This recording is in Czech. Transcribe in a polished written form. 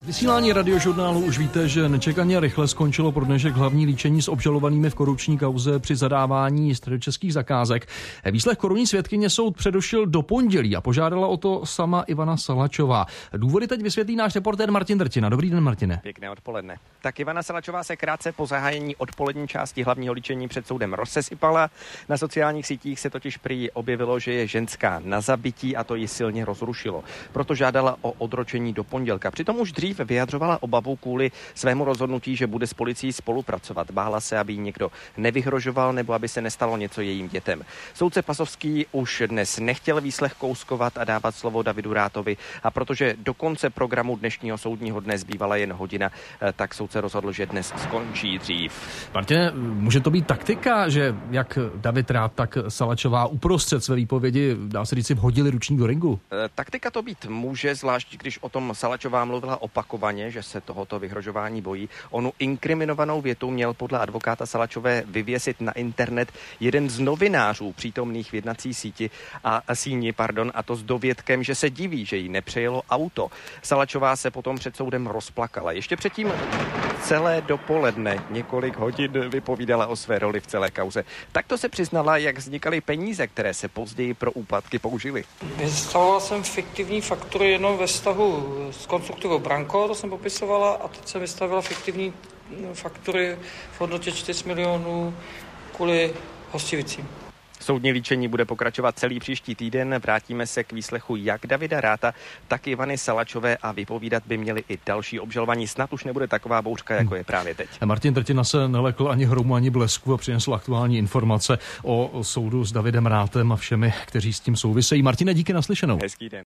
Vysílání Radiožurnálu už víte, že nečekaně rychle skončilo pro dnešek hlavní líčení s obžalovanými v korupční kauze při zadávání středočeských zakázek. Výslech korunní svědkyně soud přerušil do pondělí a požádala o to sama Ivana Salačová. Důvody teď vysvětlí náš reportér Martin Drtina. Dobrý den, Martine. Pěkné odpoledne. Tak Ivana Salačová se krátce po zahájení odpolední části hlavního líčení před soudem rozsesypala. Na sociálních sítích se totiž prý objevilo, že je ženská na zabití a to ji silně rozrušilo. Proto žádala o odročení do pondělka. Přitom už dřív vyjadřovala obavu kvůli svému rozhodnutí, že bude s policií spolupracovat. Bála se, aby jí někdo nevyhrožoval nebo aby se nestalo něco jejím dětem. Soudce Pasovský už dnes nechtěl výslech kouskovat a dávat slovo Davidu Rátovi, a protože do konce programu dnešního soudního dne zbývala jen hodina, tak soudce rozhodl, že dnes skončí dřív. Martine, může to být taktika, že jak David Rád, tak Salačová uprostřed své výpovědi, dá se říct, vhodili ručník do ringu? Taktika to být může, zvlášť když o tom Salačová mluvila opakovaně, že se tohoto vyhrožování bojí. Onu inkriminovanou větu měl podle advokáta Salačové vyvěsit na internet jeden z novinářů přítomných v jednací síni, a to s dovědkem, že se diví, že jí nepřejelo auto. Salačová se potom před soudem rozplakala. Ještě předtím celé dopoledne několik hodin vypovídala o své roli v celé kauze. Takto se přiznala, jak vznikaly peníze, které se později pro úplatky použily. Vystavoval jsem fiktivní faktury jenom ve vztahu s konstruktorou Branko, to jsem popisovala, a teď jsem vystavila fiktivní faktury v hodnotě 4 milionů kvůli Hostivicím. Soudní líčení bude pokračovat celý příští týden. Vrátíme se k výslechu jak Davida Ráta, tak Ivany Salačové a vypovídat by měli i další obžalovaní. Snad už nebude taková bouřka, jako je právě teď. Martin Drtina se nelekl ani hromu, ani blesku a přinesl aktuální informace o soudu s Davidem Rátem a všemi, kteří s tím souvisejí. Martine, díky, naslyšenou. Hezký den.